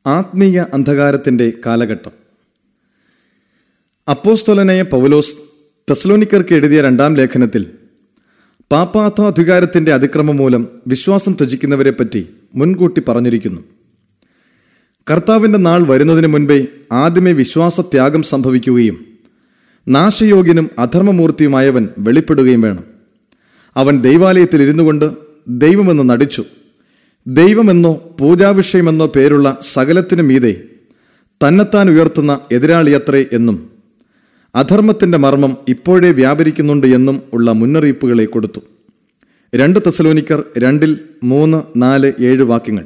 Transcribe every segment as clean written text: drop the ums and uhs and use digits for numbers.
ആത്മീയ അന്ധകാരത്തിൻ്റെ കാലഘട്ടം. അപ്പോസ്തലനായ പൗലോസ് തെസ്സലോനിക്കർക്ക് എഴുതിയ 2-ാം ലേഖനത്തിൽ പാപ്പാധികാരത്തിൻ്റെ അതിക്രമം മൂലം വിശ്വാസം ത്യജിക്കുന്നവരെപ്പറ്റി മുൻകൂട്ടി പറഞ്ഞിരിക്കുന്നു. കർത്താവിൻ്റെ നാൾ വരുന്നതിന് മുൻപേ ആദ്യമേ വിശ്വാസത്യാഗം സംഭവിക്കുകയും നാശയോഗ്യനും അധർമ്മമൂർത്തിയുമായവൻ വെളിപ്പെടുകയും വേണം. അവൻ ദൈവാലയത്തിൽ ഇരുന്നു കൊണ്ട് ദൈവമെന്ന് നടിച്ചു. ദൈവമെന്നോ പൂജാവിഷയമെന്നോ പേരുള്ള സകലത്തിനു മീതെ തന്നെത്താൻ ഉയർത്തുന്ന എതിരാളിയത്രേ എന്നും അധർമ്മത്തിൻ്റെ മർമ്മം ഇപ്പോഴേ വ്യാപരിക്കുന്നുണ്ട് എന്നും ഉള്ള മുന്നറിയിപ്പുകളെ കൊടുത്തു. 2 തെസ്സലോനിക്കർ 2:3-4-7 വാക്യങ്ങൾ.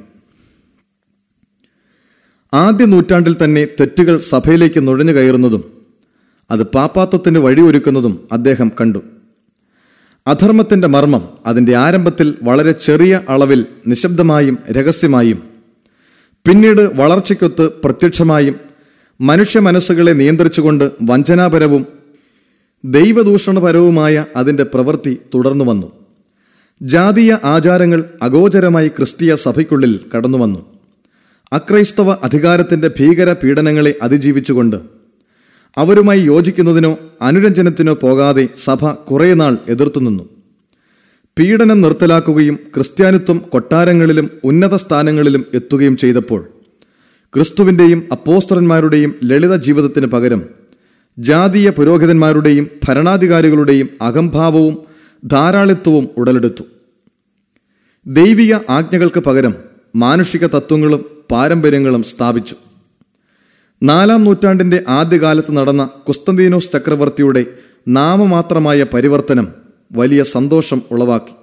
ആദ്യ നൂറ്റാണ്ടിൽ തന്നെ തെറ്റുകൾ സഭയിലേക്ക് നുഴഞ്ഞു കയറുന്നതും അത് പാപ്പാത്വത്തിന് വഴിയൊരുക്കുന്നതും അദ്ദേഹം കണ്ടു. അധർമ്മത്തിൻ്റെ മർമ്മം അതിൻ്റെ ആരംഭത്തിൽ വളരെ ചെറിയ അളവിൽ നിശബ്ദമായും രഹസ്യമായും പിന്നീട് വളർച്ചയ്ക്കൊത്ത് പ്രത്യക്ഷമായും മനുഷ്യ മനസ്സുകളെ നിയന്ത്രിച്ചുകൊണ്ട് വഞ്ചനാപരവും ദൈവദൂഷണപരവുമായ അതിൻ്റെ പ്രവൃത്തി തുടർന്നു വന്നു. ജാതീയ ആചാരങ്ങൾ അഗോചരമായി ക്രിസ്തീയ സഭയ്ക്കുള്ളിൽ കടന്നുവന്നു. അക്രൈസ്തവ അധികാരത്തിൻ്റെ ഭീകര പീഡനങ്ങളെ അതിജീവിച്ചുകൊണ്ട് അവരുമായി യോജിക്കുന്നതിനോ അനുരഞ്ജനത്തിനോ പോകാതെ സഭ കുറേ നാൾ എതിർത്തുനിന്നു. പീഡനം നിർത്തലാക്കുകയും ക്രിസ്ത്യാനിത്വം കൊട്ടാരങ്ങളിലും ഉന്നത സ്ഥാനങ്ങളിലും എത്തുകയും ചെയ്തപ്പോൾ ക്രിസ്തുവിൻ്റെയും അപ്പോസ്തലന്മാരുടെയും ലളിത ജീവിതത്തിന് പകരം ജാതീയ പുരോഹിതന്മാരുടെയും ഭരണാധികാരികളുടെയും അഹംഭാവവും ധാരാളിത്വവും ഉടലെടുത്തു. ദൈവിക ആജ്ഞകൾക്ക് പകരം മാനുഷിക തത്വങ്ങളും പാരമ്പര്യങ്ങളും സ്ഥാപിച്ചു. 4-ാം നൂറ്റാണ്ടിൻ്റെ ആദ്യകാലത്ത് നടന്ന കുസ്തന്തീനോസ് ചക്രവർത്തിയുടെ നാമമാത്രമായ പരിവർത്തനം വലിയ സന്തോഷം ഉളവാക്കി.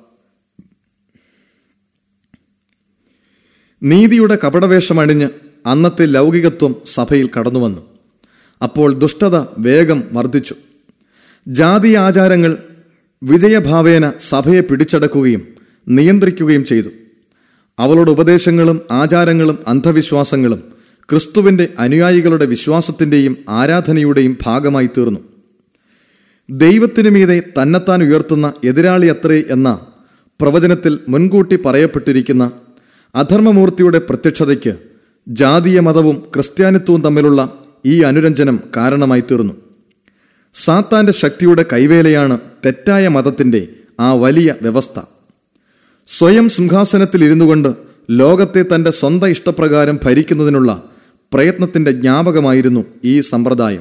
നീതിയുടെ കപടവേഷമണിഞ്ഞ് അന്നത്തെ ലൗകികത്വം സഭയിൽ കടന്നുവന്നു. അപ്പോൾ ദുഷ്ടത വേഗം വർദ്ധിച്ചു. ജാതീയ ആചാരങ്ങൾ വിജയഭാവേന സഭയെ പിടിച്ചടക്കുകയും നിയന്ത്രിക്കുകയും ചെയ്തു. അവളുടെ ഉപദേശങ്ങളും ആചാരങ്ങളും അന്ധവിശ്വാസങ്ങളും ക്രിസ്തുവിൻ്റെ അനുയായികളുടെ വിശ്വാസത്തിൻ്റെയും ആരാധനയുടെയും ഭാഗമായി തീർന്നു. ദൈവത്തിനു മീതെ തന്നെത്താൻ ഉയർത്തുന്ന എതിരാളി അത്രേ എന്ന പ്രവചനത്തിൽ മുൻകൂട്ടി പറയപ്പെട്ടിരിക്കുന്ന അധർമ്മമൂർത്തിയുടെ പ്രത്യക്ഷതയ്ക്ക് ജാതീയ മതവും ക്രിസ്ത്യാനിത്വവും തമ്മിലുള്ള ഈ അനുരഞ്ജനം കാരണമായി തീർന്നു. സാത്താൻ്റെ ശക്തിയുടെ കൈവേലയാണ് തെറ്റായ മതത്തിൻ്റെ ആ വലിയ വ്യവസ്ഥ. സ്വയം സിംഹാസനത്തിൽ ഇരുന്നു കൊണ്ട് ലോകത്തെ തൻ്റെ സ്വന്തം ഇഷ്ടപ്രകാരം ഭരിക്കുന്നതിനുള്ള പ്രയത്നത്തിൻ്റെ ജ്ഞാപകമായിരുന്നു ഈ സമ്പ്രദായം.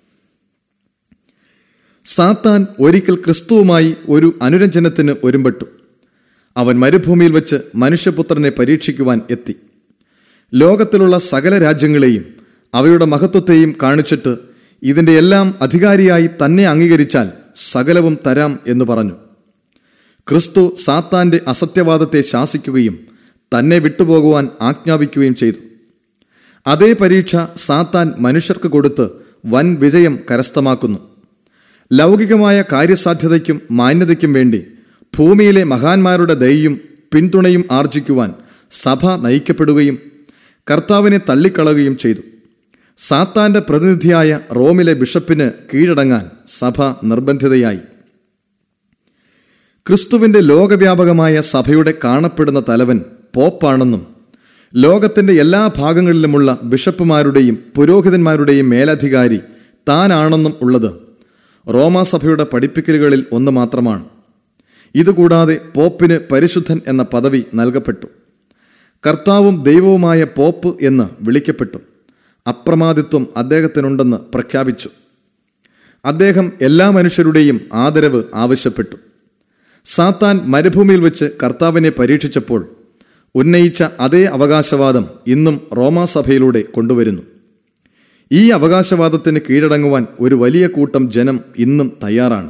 സാത്താൻ ഒരിക്കൽ ക്രിസ്തുവുമായി ഒരു അനുരഞ്ജനത്തിന് ഒരുമ്പെട്ടു. അവൻ മരുഭൂമിയിൽ വെച്ച് മനുഷ്യപുത്രനെ പരീക്ഷിക്കുവാൻ എത്തി. ലോകത്തിലുള്ള സകല രാജ്യങ്ങളെയും അവയുടെ മഹത്വത്തെയും കാണിച്ചിട്ട് ഇതിൻ്റെ എല്ലാം അധികാരിയായി തന്നെ അംഗീകരിച്ചാൽ സകലവും തരാം എന്ന് പറഞ്ഞു. ക്രിസ്തു സാത്താൻ്റെ അസത്യവാദത്തെ ശാസിക്കുകയും തന്നെ വിട്ടുപോകുവാൻ ആജ്ഞാപിക്കുകയും ചെയ്തു. അതേ പരീക്ഷ സാത്താൻ മനുഷ്യർക്ക് കൊടുത്ത് വൻ വിജയം കരസ്ഥമാക്കുന്നു. ലൗകികമായ കാര്യസാധ്യതയ്ക്കും മാന്യതയ്ക്കും വേണ്ടി ഭൂമിയിലെ മഹാന്മാരുടെ ദയയും പിന്തുണയും ആർജിക്കുവാൻ സഭ നയിക്കപ്പെടുകയും കർത്താവിനെ തള്ളിക്കളയുകയും ചെയ്തു. സാത്താൻ്റെ പ്രതിനിധിയായ റോമിലെ ബിഷപ്പിന് കീഴടങ്ങാൻ സഭ നിർബന്ധിതയായി. ക്രിസ്തുവിൻ്റെ ലോകവ്യാപകമായ സഭയുടെ കാണപ്പെടുന്ന തലവൻ പോപ്പാണെന്നും ലോകത്തിൻ്റെ എല്ലാ ഭാഗങ്ങളിലുമുള്ള ബിഷപ്പുമാരുടെയും പുരോഹിതന്മാരുടെയും മേലധികാരി താനാണെന്നും ഉള്ളത് റോമാസഭയുടെ പഠിപ്പിക്കലുകളിൽ ഒന്ന് മാത്രമാണ്. ഇതുകൂടാതെ പോപ്പിന് പരിശുദ്ധൻ എന്ന പദവി നൽകപ്പെട്ടു. കർത്താവും ദൈവവുമായ പോപ്പ് എന്ന് വിളിക്കപ്പെട്ടു. അപ്രമാദിത്വം അദ്ദേഹത്തിനുണ്ടെന്ന് പ്രഖ്യാപിച്ചു. അദ്ദേഹം എല്ലാ മനുഷ്യരുടെയും ആദരവ് ആവശ്യപ്പെട്ടു. സാത്താൻ മരുഭൂമിയിൽ വെച്ച് കർത്താവിനെ പരീക്ഷിച്ചപ്പോൾ ഉന്നയിച്ച അതേ അവകാശവാദം ഇന്നും റോമാസഭയിലൂടെ കൊണ്ടുവരുന്നു. ഈ അവകാശവാദത്തിന് കീഴടങ്ങുവാൻ ഒരു വലിയ കൂട്ടം ജനം ഇന്നും തയ്യാറാണ്.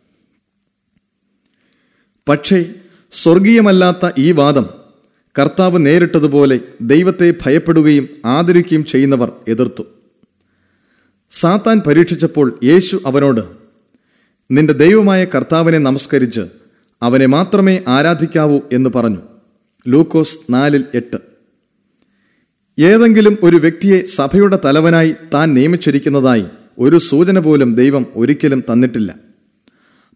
പക്ഷേ സ്വർഗീയമല്ലാത്ത ഈ വാദം കർത്താവ് നേരിട്ടതുപോലെ ദൈവത്തെ ഭയപ്പെടുകയും ആദരിക്കുകയും ചെയ്യുന്നവർ എതിർത്തു. സാത്താൻ പരീക്ഷിച്ചപ്പോൾ യേശു അവനോട്, നിന്റെ ദൈവമായ കർത്താവിനെ നമസ്കരിച്ച് അവനെ മാത്രമേ ആരാധിക്കാവൂ എന്ന് പറഞ്ഞു. ലൂക്കോസ് 4:8. ഏതെങ്കിലും ഒരു വ്യക്തിയെ സഭയുടെ തലവനായി താൻ നിയമിച്ചിരിക്കുന്നതായി ഒരു സൂചന പോലും ദൈവം ഒരിക്കലും തന്നിട്ടില്ല.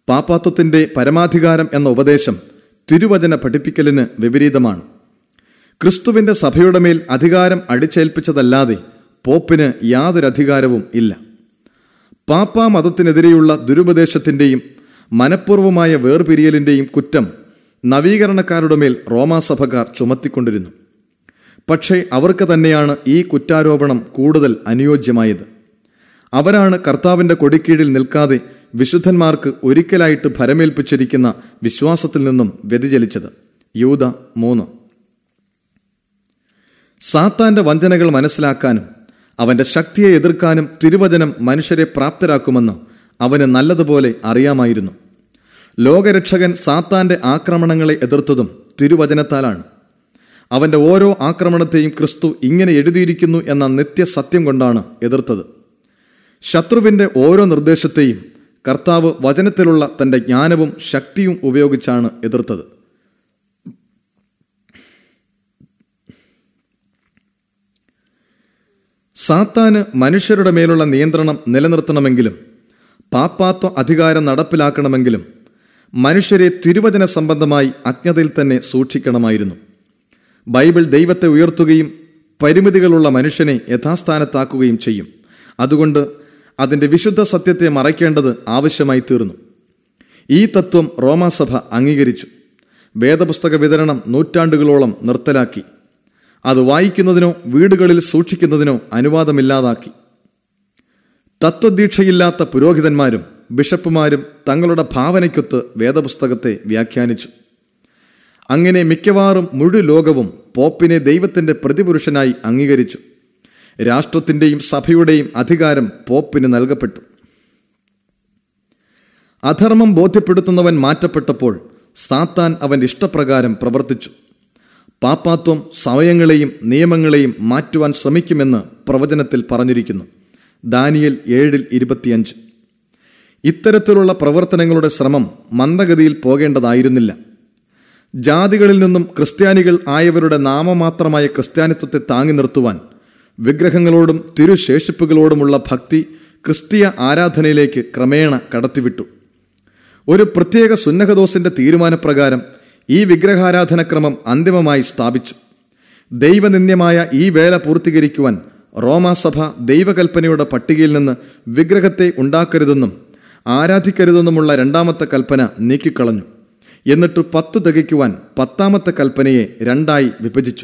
പാപ്പാത്വത്തിൻ്റെ പരമാധികാരം എന്ന ഉപദേശം തിരുവചന പഠിപ്പിക്കലിന് വിപരീതമാണ്. ക്രിസ്തുവിൻ്റെ സഭയുടെ മേൽ അധികാരം അടിച്ചേൽപ്പിച്ചതല്ലാതെ പോപ്പിന് യാതൊരു അധികാരവും ഇല്ല. പാപ്പാ മതത്തിനെതിരെയുള്ള ദുരുപദേശത്തിൻ്റെയും മനഃപൂർവമായ വേർപിരിയലിൻ്റെയും കുറ്റം നവീകരണക്കാരുടെ മേൽ റോമാസഭക്കാർ ചുമത്തിക്കൊണ്ടിരുന്നു. പക്ഷേ അവർക്ക് തന്നെയാണ് ഈ കുറ്റാരോപണം കൂടുതൽ അനുയോജ്യമായത്. അവരാണ് കർത്താവിൻ്റെ കൊടിക്കീഴിൽ നിൽക്കാതെ വിശുദ്ധന്മാർക്ക് ഒരിക്കലായിട്ട് ഭരമേൽപ്പിച്ചിരിക്കുന്ന വിശ്വാസത്തിൽ നിന്നും വ്യതിചലിച്ചത്. യൂദ 3. സാത്താന്റെ വഞ്ചനകൾ മനസ്സിലാക്കാനും അവന്റെ ശക്തിയെ എതിർക്കാനും തിരുവചനം മനുഷ്യരെ പ്രാപ്തരാക്കുമെന്ന് അവന് നല്ലതുപോലെ അറിയാമായിരുന്നു. ലോകരക്ഷകൻ സാത്താന്റെ ആക്രമണങ്ങളെ എതിർത്തതും തിരുവചനത്താലാണ്. അവന്റെ ഓരോ ആക്രമണത്തെയും ക്രിസ്തു ഇങ്ങനെ എഴുതിയിരിക്കുന്നു എന്ന നിത്യസത്യം കൊണ്ടാണ് എതിർത്തത്. ശത്രുവിന്റെ ഓരോ നിർദ്ദേശത്തെയും കർത്താവ് വചനത്തിലുള്ള തന്റെ ജ്ഞാനവും ശക്തിയും ഉപയോഗിച്ചാണ് എതിർത്തത്. സാത്താന് മനുഷ്യരുടെ മേലുള്ള നിയന്ത്രണം നിലനിർത്തണമെങ്കിലും പാപ്പാത്വ അധികാരം നടപ്പിലാക്കണമെങ്കിലും മനുഷ്യരെ തിരുവചന സംബന്ധമായി അജ്ഞതയിൽ തന്നെ സൂക്ഷിക്കണമായിരുന്നു. ബൈബിൾ ദൈവത്തെ ഉയർത്തുകയും പരിമിതികളുള്ള മനുഷ്യനെ യഥാസ്ഥാനത്താക്കുകയും ചെയ്യും. അതുകൊണ്ട് അതിൻ്റെ വിശുദ്ധ സത്യത്തെ മറയ്ക്കേണ്ടത് ആവശ്യമായി തീർന്നു. ഈ തത്വം റോമാസഭ അംഗീകരിച്ചു. വേദപുസ്തക വിതരണം നൂറ്റാണ്ടുകളോളം നിർത്തലാക്കി. അത് വായിക്കുന്നതിനോ വീടുകളിൽ സൂക്ഷിക്കുന്നതിനോ അനുവാദമില്ലാതാക്കി. തത്വദീക്ഷയില്ലാത്ത പുരോഹിതന്മാരും ബിഷപ്പുമാരും തങ്ങളുടെ ഭാവനയ്ക്കൊത്ത് വേദപുസ്തകത്തെ വ്യാഖ്യാനിച്ചു. അങ്ങനെ മിക്കവാറും മുഴു ലോകവും പോപ്പിനെ ദൈവത്തിൻ്റെ പ്രതിപുരുഷനായി അംഗീകരിച്ചു. രാഷ്ട്രത്തിൻ്റെയും സഭയുടെയും അധികാരം പോപ്പിന് നൽകപ്പെട്ടു. അധർമ്മം ബോധ്യപ്പെടുത്തുന്നവൻ മാറ്റപ്പെട്ടപ്പോൾ സാത്താൻ അവൻ്റെ ഇഷ്ടപ്രകാരം പ്രവർത്തിച്ചു. പാപ്പാത്വം സമയങ്ങളെയും നിയമങ്ങളെയും മാറ്റുവാൻ ശ്രമിക്കുമെന്ന് പ്രവചനത്തിൽ പറഞ്ഞിരിക്കുന്നു. ദാനിയേൽ 7:25. ഇത്തരത്തിലുള്ള പ്രവർത്തനങ്ങളുടെ ശ്രമം മന്ദഗതിയിൽ പോകേണ്ടതായിരുന്നില്ല. ജാതികളിൽ നിന്നും ക്രിസ്ത്യാനികൾ ആയവരുടെ നാമമാത്രമായ ക്രിസ്ത്യാനിത്വത്തെ താങ്ങി നിർത്തുവാൻ വിഗ്രഹങ്ങളോടും തിരുശേഷിപ്പുകളോടുമുള്ള ഭക്തി ക്രിസ്തീയ ആരാധനയിലേക്ക് ക്രമേണ കടത്തിവിട്ടു. ഒരു പ്രത്യേക സുന്നഹദോസിന്റെ തീരുമാനപ്രകാരം ഈ വിഗ്രഹാരാധനക്രമം അന്തിമമായി സ്ഥാപിച്ചു. ദൈവനിന്ദ്യമായ ഈ വേല പൂർത്തീകരിക്കുവാൻ റോമാസഭ ദൈവകൽപ്പനയുടെ പട്ടികയിൽ നിന്ന് വിഗ്രഹത്തെ ഉണ്ടാക്കരുതെന്നും ആരാധിക്കരുതെന്നുമുള്ള 2ാമത്തെ കൽപ്പന നീക്കിക്കളഞ്ഞു. എന്നിട്ട് 10 തികയ്ക്കുവാൻ 10ാമത്തെ കൽപ്പനയെ 2ആയി വിഭജിച്ചു.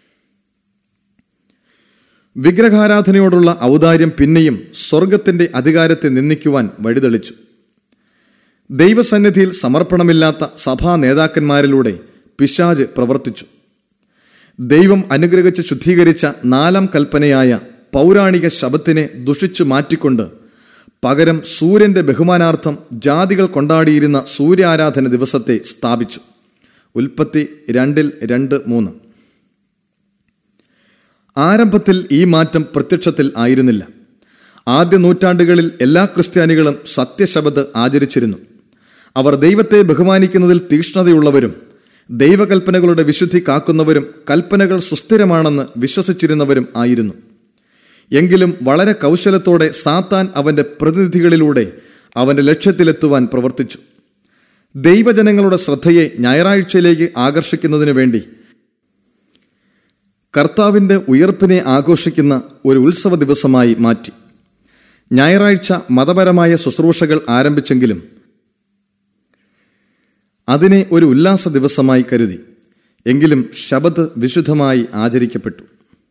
വിഗ്രഹാരാധനയോടുള്ള ഔദാര്യം പിന്നെയും സ്വർഗത്തിന്റെ അധികാരത്തെ നിന്ദിക്കുവാൻ വഴിതെളിച്ചു. ദൈവസന്നിധിയിൽ സമർപ്പണമില്ലാത്ത സഭാ നേതാക്കന്മാരിലൂടെ പിശാച് പ്രവർത്തിച്ചു. ദൈവം അനുഗ്രഹിച്ച് ശുദ്ധീകരിച്ച 4ാം കൽപ്പനയായ പൗരാണിക ശബത്തിനെ ദുഷിച്ചു മാറ്റിക്കൊണ്ട് പകരം സൂര്യന്റെ ബഹുമാനാർത്ഥം ജാതികൾ കൊണ്ടാടിയിരുന്ന സൂര്യാരാധന ദിവസത്തെ സ്ഥാപിച്ചു. ഉൽപ്പത്തി 2:2-3. ആരംഭത്തിൽ ഈ മാറ്റം പ്രത്യക്ഷത്തിൽ ആയിരുന്നില്ല. ആദ്യ നൂറ്റാണ്ടുകളിൽ എല്ലാ ക്രിസ്ത്യാനികളും സത്യശബത്ത് ആചരിച്ചിരുന്നു. അവർ ദൈവത്തെ ബഹുമാനിക്കുന്നതിൽ തീക്ഷ്ണതയുള്ളവരും ദൈവകൽപ്പനകളുടെ വിശുദ്ധി കാക്കുന്നവരും കൽപ്പനകൾ സുസ്ഥിരമാണെന്ന് വിശ്വസിച്ചിരുന്നവരും ആയിരുന്നു. എങ്കിലും വളരെ കൗശലത്തോടെ സാത്താൻ അവന്റെ പ്രതിനിധികളിലൂടെ അവന്റെ ലക്ഷ്യത്തിലെത്തുവാൻ പ്രവർത്തിച്ചു. ദൈവജനങ്ങളുടെ ശ്രദ്ധയെ ഞായറാഴ്ചയിലേക്ക് ആകർഷിക്കുന്നതിനു വേണ്ടി കർത്താവിൻ്റെ ഉയർപ്പിനെ ആഘോഷിക്കുന്ന ഒരു ഉത്സവ ദിവസമായി മാറ്റി. ഞായറാഴ്ച മതപരമായ ശുശ്രൂഷകൾ ആരംഭിച്ചെങ്കിലും അതിനെ ഒരു ഉല്ലാസ ദിവസമായി കരുതി. എങ്കിലും ശബത്ത് വിശുദ്ധമായി ആചരിക്കപ്പെട്ടു.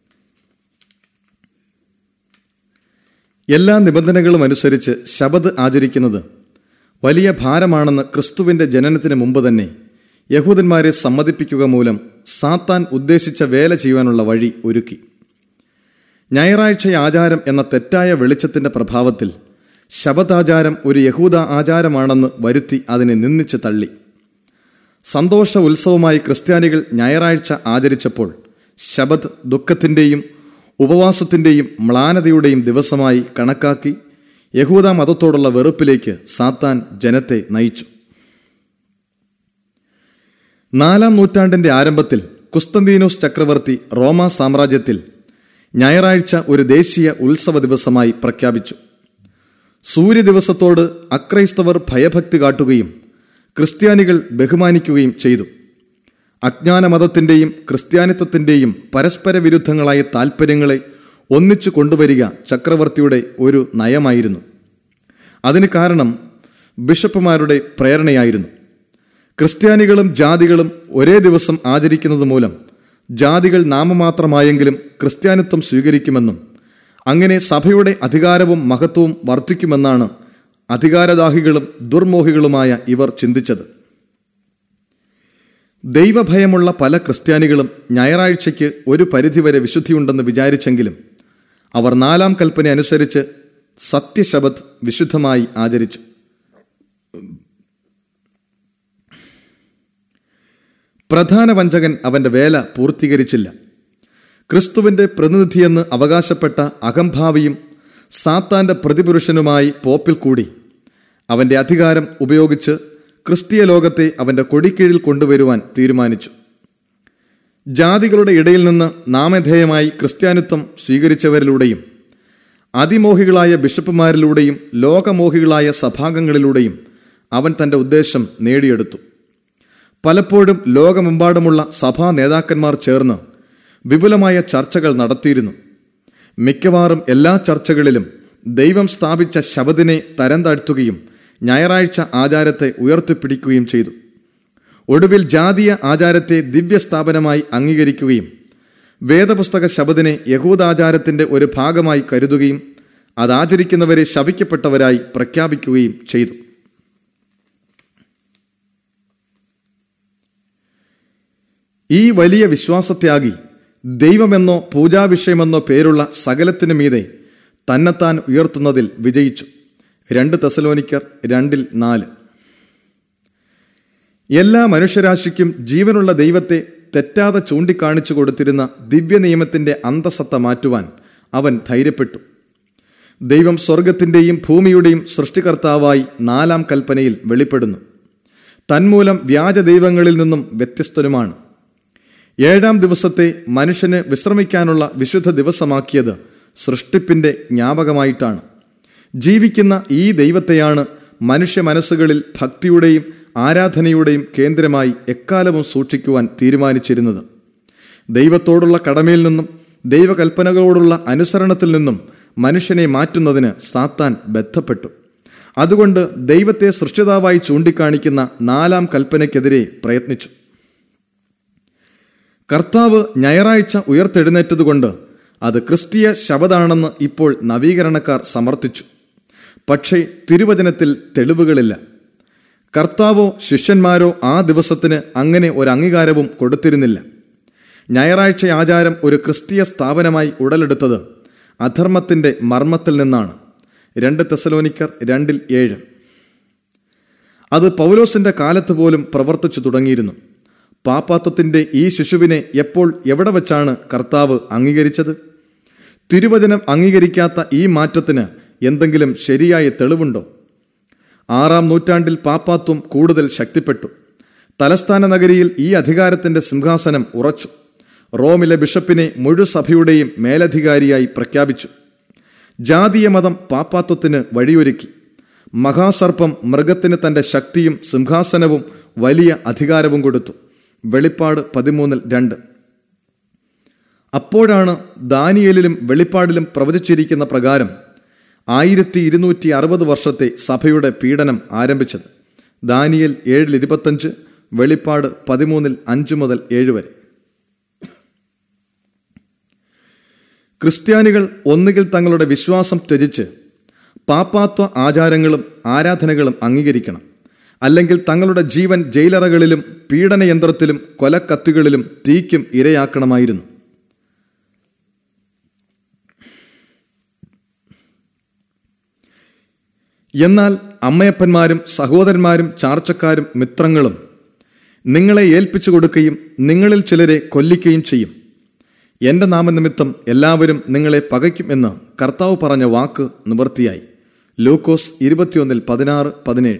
എല്ലാ നിബന്ധനകളും അനുസരിച്ച് ശബത്ത് ആചരിക്കുന്നത് വലിയ ഭാരമാണെന്ന് ക്രിസ്തുവിൻ്റെ ജനനത്തിന് മുമ്പ് തന്നെ യഹൂദന്മാരെ സമ്മതിപ്പിക്കുക മൂലം സാത്താൻ ഉദ്ദേശിച്ച വേല ചെയ്യുവാനുള്ള വഴി ഒരുക്കി. ഞായറാഴ്ച ആചാരം എന്ന തെറ്റായ വെളിച്ചത്തിൻ്റെ പ്രഭാവത്തിൽ ശബത്താചാരം ഒരു യഹൂദ ആചാരമാണെന്ന് വരുത്തി അതിനെ നിന്ദിച്ച് തള്ളി. സന്തോഷ ഉത്സവമായി ക്രിസ്ത്യാനികൾ ഞായറാഴ്ച ആചരിച്ചപ്പോൾ ശബത്ത് ദുഃഖത്തിൻ്റെയും ഉപവാസത്തിൻ്റെയും മ്ലാനതയുടെയും ദിവസമായി കണക്കാക്കി യഹൂദ മതത്തോടുള്ള വെറുപ്പിലേക്ക് സാത്താൻ ജനത്തെ നയിച്ചു. 4ാം നൂറ്റാണ്ടിൻ്റെ ആരംഭത്തിൽ കുസ്തന്തീനോസ് ചക്രവർത്തി റോമാ സാമ്രാജ്യത്തിൽ ഞായറാഴ്ച ഒരു ദേശീയ ഉത്സവ ദിവസമായി പ്രഖ്യാപിച്ചു. സൂര്യദിവസത്തോട് അക്രൈസ്തവർ ഭയഭക്തി കാട്ടുകയും ക്രിസ്ത്യാനികൾ ബഹുമാനിക്കുകയും ചെയ്തു. അജ്ഞാനമതത്തിൻ്റെയും ക്രിസ്ത്യാനിത്വത്തിൻ്റെയും പരസ്പര വിരുദ്ധങ്ങളായ താൽപ്പര്യങ്ങളെ ഒന്നിച്ചു കൊണ്ടുവരിക ചക്രവർത്തിയുടെ ഒരു നയമായിരുന്നു. അതിന് കാരണം ബിഷപ്പുമാരുടെ പ്രേരണയായിരുന്നു. ക്രിസ്ത്യാനികളും ജാതികളും ഒരേ ദിവസം ആചരിക്കുന്നത് മൂലം ജാതികൾ നാമമാത്രമായെങ്കിലും ക്രിസ്ത്യാനിത്വം സ്വീകരിക്കുമെന്നും അങ്ങനെ സഭയുടെ അധികാരവും മഹത്വവും വർദ്ധിക്കുമെന്നാണ് അധികാരദാഹികളും ദുർമോഹികളുമായ ഇവർ ചിന്തിച്ചത്. ദൈവഭയമുള്ള പല ക്രിസ്ത്യാനികളും ഞായറാഴ്ചയ്ക്ക് ഒരു പരിധിവരെ വിശുദ്ധിയുണ്ടെന്ന് വിചാരിച്ചെങ്കിലും അവർ 4-ാം കൽപ്പന അനുസരിച്ച് സത്യശബത്ത് വിശുദ്ധമായി ആചരിച്ചു. പ്രധാന വഞ്ചകൻ അവന്റെ വേല പൂർത്തീകരിച്ചില്ല. ക്രിസ്തുവിന്റെ പ്രതിനിധിയെന്ന് അവകാശപ്പെട്ട അഹംഭാവിയും സാത്താന്റെ പ്രതിപുരുഷനുമായി പോപ്പിൽ കൂടി അവന്റെ അധികാരം ഉപയോഗിച്ച് ക്രിസ്തീയ ലോകത്തെ അവന്റെ കൊടിക്കീഴിൽ കൊണ്ടുവരുവാൻ തീരുമാനിച്ചു. ജാതികളുടെ ഇടയിൽ നിന്ന് നാമധേയമായി ക്രിസ്ത്യാനിത്വം സ്വീകരിച്ചവരിലൂടെയും അതിമോഹികളായ ബിഷപ്പുമാരിലൂടെയും ലോകമോഹികളായ സഭാംഗങ്ങളിലൂടെയും അവൻ തന്റെ ഉദ്ദേശം നേടിയെടുത്തു. പലപ്പോഴും ലോകമെമ്പാടുമുള്ള സഭാ നേതാക്കന്മാർ ചേർന്ന് വിപുലമായ ചർച്ചകൾ നടത്തിയിരുന്നു. മിക്കവാറും എല്ലാ ചർച്ചകളിലും ദൈവം സ്ഥാപിച്ച ശബദിനെ തരം താഴ്ത്തുകയും ഞായറാഴ്ച ആചാരത്തെ ഉയർത്തിപ്പിടിക്കുകയും ചെയ്തു. ഒടുവിൽ ജാതീയ ആചാരത്തെ ദിവ്യസ്ഥാപനമായി അംഗീകരിക്കുകയും വേദപുസ്തക ശബദിനെ യഹൂദാചാരത്തിന്റെ ഒരു ഭാഗമായി കരുതുകയും അതാചരിക്കുന്നവരെ ശപിക്കപ്പെട്ടവരായി പ്രഖ്യാപിക്കുകയും ചെയ്തു. ഈ വലിയ വിശ്വാസത്യാഗി ദൈവമെന്നോ പൂജാവിഷയമെന്നോ പേരുള്ള സകലത്തിനു മീതെ തന്നെത്താൻ ഉയർത്തുന്നതിൽ വിജയിച്ചു. 2 തെസലോനിക്കർ 2:4. എല്ലാ മനുഷ്യരാശിക്കും ജീവനുള്ള ദൈവത്തെ തെറ്റാതെ ചൂണ്ടിക്കാണിച്ചു കൊടുത്തിരുന്ന ദിവ്യനിയമത്തിന്റെ അന്തസത്ത മാറ്റുവാൻ അവൻ ധൈര്യപ്പെട്ടു. ദൈവം സ്വർഗത്തിന്റെയും ഭൂമിയുടെയും സൃഷ്ടികർത്താവായി 4-ാം കൽപ്പനയിൽ വെളിപ്പെടുന്നു. തന്മൂലം വ്യാജ ദൈവങ്ങളിൽ നിന്നും വ്യത്യസ്തനുമാണ്. 7-ാം ദിവസത്തെ മനുഷ്യന് വിശ്രമിക്കാനുള്ള വിശുദ്ധ ദിവസമാക്കിയത് സൃഷ്ടിപ്പിന്റെ ജ്ഞാപകമായിട്ടാണ്. ജീവിക്കുന്ന ഈ ദൈവത്തെയാണ് മനുഷ്യ മനസ്സുകളിൽ ഭക്തിയുടെയും ആരാധനയുടെയും കേന്ദ്രമായി എക്കാലവും സൂക്ഷിക്കുവാൻ തീരുമാനിച്ചിരുന്നത്. ദൈവത്തോടുള്ള കടമയിൽ നിന്നും ദൈവകൽപ്പനകളോടുള്ള അനുസരണത്തിൽ നിന്നും മനുഷ്യനെ മാറ്റുന്നതിന് സാത്താൻ ബന്ധപ്പെട്ടു. അതുകൊണ്ട് ദൈവത്തെ സൃഷ്ടിതാവായി ചൂണ്ടിക്കാണിക്കുന്ന 4-ാം കൽപ്പനയ്ക്കെതിരെ പ്രയത്നിച്ചു. കർത്താവ് ഞായറാഴ്ച ഉയർത്തെഴുന്നേറ്റതുകൊണ്ട് അത് ക്രിസ്തീയ ശബദാണെന്ന് ഇപ്പോൾ നവീകരണക്കാർ സമർത്ഥിച്ചു. പക്ഷേ തിരുവചനത്തിൽ തെളിവുകളില്ല. കർത്താവോ ശിഷ്യന്മാരോ ആ ദിവസത്തിന് അങ്ങനെ ഒരു അംഗീകാരവും കൊടുത്തിരുന്നില്ല. ഞായറാഴ്ച ആചാരം ഒരു ക്രിസ്തീയ സ്ഥാപനമായി ഉടലെടുത്തത് അധർമ്മത്തിന്റെ മർമ്മത്തിൽ നിന്നാണ്. 2 തെസലോനിക്കർ 2:7. അത് പൗലോസിന്റെ കാലത്ത് പോലും പ്രവർത്തിച്ചു തുടങ്ങിയിരുന്നു. പാപ്പാത്വത്തിന്റെ ഈ ശിശുവിനെ എപ്പോൾ എവിടെ വച്ചാണ് കർത്താവ് അംഗീകരിച്ചത്? തിരുവചനം അംഗീകരിക്കാത്ത ഈ മാറ്റത്തിന് എന്തെങ്കിലും ശരിയായ തെളിവുണ്ടോ? 6-ാം നൂറ്റാണ്ടിൽ പാപ്പാത്വം കൂടുതൽ ശക്തിപ്പെട്ടു. തലസ്ഥാന നഗരിയിൽ ഈ അധികാരത്തിന്റെ സിംഹാസനം ഉറച്ചു. റോമിലെ ബിഷപ്പിനെ മുഴുസഭയുടെയും മേലധികാരിയായി പ്രഖ്യാപിച്ചു. ജാതീയ മതം പാപ്പാത്വത്തിന് വഴിയൊരുക്കി. മഹാസർപ്പം മൃഗത്തിന് തന്റെ ശക്തിയും സിംഹാസനവും വലിയ അധികാരവും കൊടുത്തു. വെളിപ്പാട് 13:2. അപ്പോഴാണ് ദാനിയേലിലും വെളിപ്പാടിലും പ്രവചിച്ചിരിക്കുന്ന പ്രകാരം 1260 വർഷത്തെ സഭയുടെ പീഡനം ആരംഭിച്ചത്. ദാനിയേൽ 7:25, വെളിപ്പാട് 13:5 മുതൽ 7 വരെ. ക്രിസ്ത്യാനികൾ ഒന്നുകിൽ തങ്ങളുടെ വിശ്വാസം ത്യജിച്ച് പാപ്പാത്വ ആചാരങ്ങളും ആരാധനകളും അംഗീകരിക്കണം, അല്ലെങ്കിൽ തങ്ങളുടെ ജീവൻ ജയിലറകളിലും പീഡനയന്ത്രത്തിലും കൊലക്കത്തികളിലും തീക്കും ഇരയാക്കണമായിരുന്നു. എന്നാൽ അമ്മയപ്പന്മാരും സഹോദരന്മാരും ചാർച്ചക്കാരും മിത്രങ്ങളും നിങ്ങളെ ഏൽപ്പിച്ചു കൊടുക്കുകയും നിങ്ങളിൽ ചിലരെ കൊല്ലിക്കുകയും ചെയ്യും. എന്റെ നാമനിമിത്തം എല്ലാവരും നിങ്ങളെ പകയ്ക്കും എന്ന് കർത്താവ് പറഞ്ഞ വാക്ക് നിവൃത്തിയായി. ലൂക്കോസ് 21:16-17.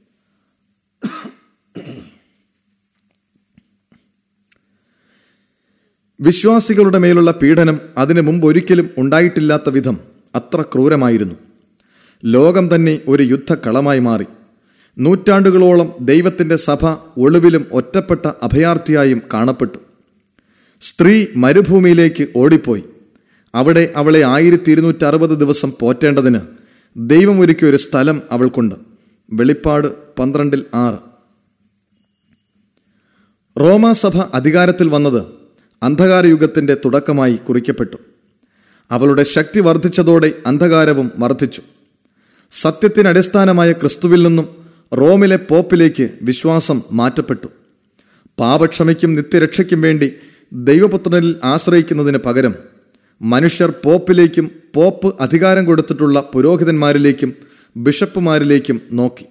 വിശ്വാസികളുടെ മേലുള്ള പീഡനം അതിനു മുമ്പ് ഒരിക്കലും ഉണ്ടായിട്ടില്ലാത്ത വിധം അത്ര ക്രൂരമായിരുന്നു. ലോകം തന്നെ ഒരു യുദ്ധക്കളമായി മാറി. നൂറ്റാണ്ടുകളോളം ദൈവത്തിൻ്റെ സഭ ഒളിവിലും ഒറ്റപ്പെട്ട അഭയാർത്ഥിയായും കാണപ്പെട്ടു. സ്ത്രീ മരുഭൂമിയിലേക്ക് ഓടിപ്പോയി. അവിടെ അവളെ 1260 ദിവസം പോറ്റേണ്ടതിന് ദൈവം ഒരുക്കിയ ഒരു സ്ഥലം അവൾക്കുണ്ട്. വെളിപ്പാട് 12:6. റോമാസഭ അധികാരത്തിൽ വന്നത് അന്ധകാരയുഗത്തിൻ്റെ തുടക്കമായി കുറിക്കപ്പെട്ടു. അവളുടെ ശക്തി വർദ്ധിച്ചതോടെ അന്ധകാരവും വർദ്ധിച്ചു. സത്യത്തിന് അടിസ്ഥാനമായ ക്രിസ്തുവിൽ നിന്നും റോമിലെ പോപ്പിലേക്ക് വിശ്വാസം മാറ്റപ്പെട്ടു. പാപക്ഷമയ്ക്കും നിത്യരക്ഷയ്ക്കും വേണ്ടി ദൈവപുത്രനിൽ ആശ്രയിക്കുന്നതിന് പകരം മനുഷ്യർ പോപ്പിലേക്കും പോപ്പ് അധികാരം കൊടുത്തിട്ടുള്ള പുരോഹിതന്മാരിലേക്കും ബിഷപ്പുമാരിലേക്കും നോക്കി.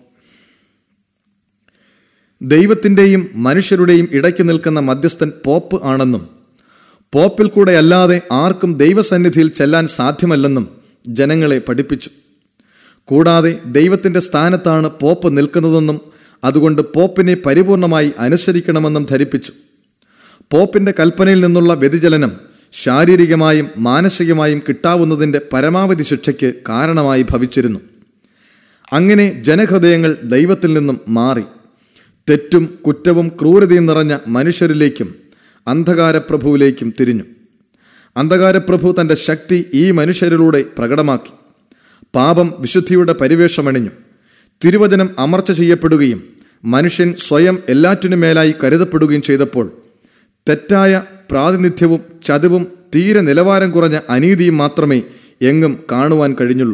ദൈവത്തിൻ്റെയും മനുഷ്യരുടെയും ഇടയ്ക്ക് നിൽക്കുന്ന മധ്യസ്ഥൻ പോപ്പ് ആണെന്നും പോപ്പിൽ കൂടെ അല്ലാതെ ആർക്കും ദൈവസന്നിധിയിൽ ചെല്ലാൻ സാധ്യമല്ലെന്നും ജനങ്ങളെ പഠിപ്പിച്ചു. കൂടാതെ ദൈവത്തിൻ്റെ സ്ഥാനത്താണ് പോപ്പ് നിൽക്കുന്നതെന്നും അതുകൊണ്ട് പോപ്പിനെ പരിപൂർണമായി അനുസരിക്കണമെന്നും ധരിപ്പിച്ചു. പോപ്പിൻ്റെ കൽപ്പനയിൽ നിന്നുള്ള വ്യതിചലനം ശാരീരികമായും മാനസികമായും കിട്ടാവുന്നതിൻ്റെ പരമാവധി ശിക്ഷയ്ക്ക് കാരണമായി ഭവിച്ചിരുന്നു. അങ്ങനെ ജനഹൃദയങ്ങൾ ദൈവത്തിൽ നിന്നും മാറി തെറ്റും കുറ്റവും ക്രൂരതയും നിറഞ്ഞ മനുഷ്യരിലേക്കും അന്ധകാരപ്രഭുവിലേക്കും തിരിഞ്ഞു. അന്ധകാരപ്രഭു തൻ്റെ ശക്തി ഈ മനുഷ്യരിലൂടെ പ്രകടമാക്കി. പാപം വിശുദ്ധിയുടെ പരിവേഷമണിഞ്ഞു. തിരുവചനം അമർച്ച ചെയ്യപ്പെടുകയും മനുഷ്യൻ സ്വയം എല്ലാറ്റിനുമേലായി കരുതപ്പെടുകയും ചെയ്തപ്പോൾ തെറ്റായ പ്രാതിനിധ്യവും ചതിവും തീരെ നിലവാരം കുറഞ്ഞ അനീതിയും മാത്രമേ എങ്ങും കാണുവാൻ കഴിഞ്ഞുള്ളൂ.